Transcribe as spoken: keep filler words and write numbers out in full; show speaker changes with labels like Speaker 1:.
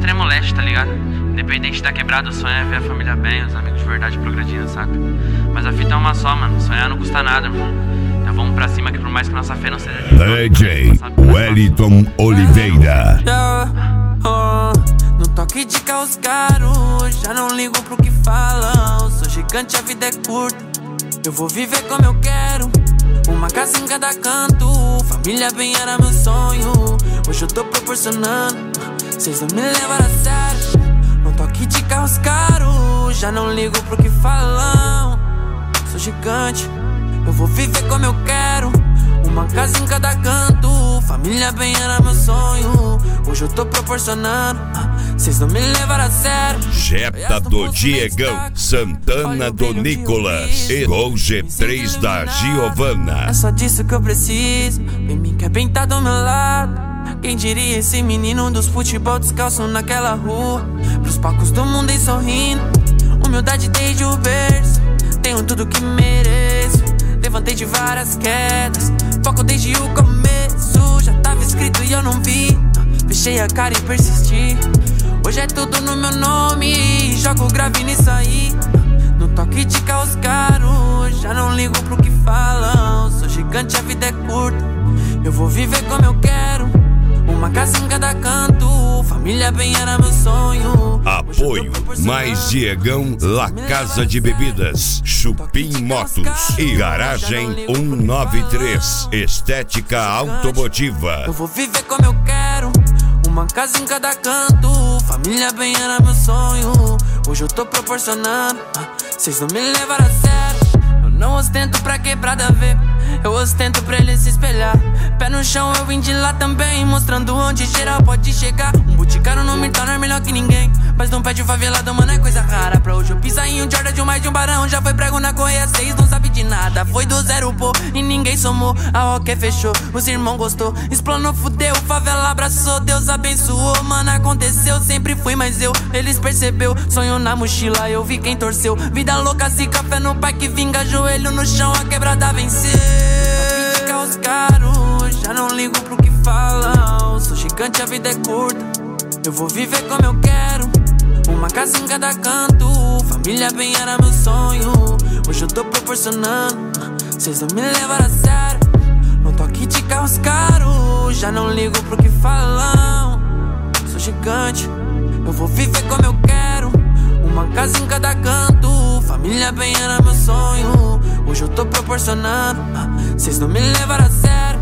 Speaker 1: extremo leste, tá ligado? Independente da quebrada, o sonho é ver a família bem, os amigos de verdade progredindo, saca? Mas a fita é uma só, mano, sonhar não custa nada, mano. Então vamos pra cima que por mais que nossa fé não seja de
Speaker 2: D J Wellington Oliveira.
Speaker 3: No toque de caos caro, já não ligo pro que falam. Sou gigante, a vida é curta, eu vou viver como eu quero. Uma casa em cada canto, família bem era meu sonho. Hoje eu tô proporcionando, cês não me levaram a sério. No toque de carros caros, já não ligo pro que falam. Sou gigante, eu vou viver como eu quero. Uma casa em cada canto, família bem era meu sonho. Hoje eu tô proporcionando, cês não me levaram a sério.
Speaker 2: Jetta do Diegão, Santana do Nicolas e Gol G três da Giovana.
Speaker 3: É só disso que eu preciso, vem me quer bem tá do meu lado. Quem diria esse menino dos futebol descalço naquela rua. Pros palcos do mundo e sorrindo, humildade desde o berço. Tenho tudo que mereço, levantei de várias quedas, foco desde o começo. Já tava escrito e eu não vi, fechei a cara e persisti. Hoje é tudo no meu nome, jogo grave nisso aí. No toque de caos caro, já não ligo pro que falam. Sou gigante, a vida é curta, eu vou viver como eu quero. Uma casa em cada canto, família bem era meu sonho.
Speaker 2: Apoio Mais Diegão, La Casa de Bebidas, Chupim Motos e Garagem cento e noventa e três, Estética Automotiva.
Speaker 3: Eu vou viver como eu quero, uma casa em cada canto, família bem era meu sonho. Hoje eu tô proporcionando, cês não me levaram a sério. Eu não ostento pra quebrada ver, eu ostento pra ele se espelhar. Pé no chão eu vim de lá também, mostrando onde geral pode chegar. Um boticário não me torna melhor que ninguém, mas não pede favelado, mano, é coisa rara. Pra hoje eu pisar em um Jordan de um mais de um barão. Já foi prego na correia seis, não sabe de nada. Foi do zero, pô, e ninguém somou. A Roque fechou, os irmãos gostou. Explanou, fudeu, favela abraçou. Deus abençoou, mano, aconteceu. Sempre fui, mas eu, eles percebeu. Sonho na mochila, eu vi quem torceu. Vida louca, se café no pai que vinga. Joelho no chão, a quebrada venceu. Caos caro, já não ligo pro que falam. Sou gigante, a vida é curta, eu vou viver como eu quero. Uma casa em cada canto, família bem era meu sonho. Hoje eu tô proporcionando, cês não me levaram a sério. No toque de carros caros, já não ligo pro que falam. Sou gigante, eu vou viver como eu quero. Uma casa em cada canto, família bem era meu sonho. Hoje eu tô proporcionando, cês não me levaram a sério.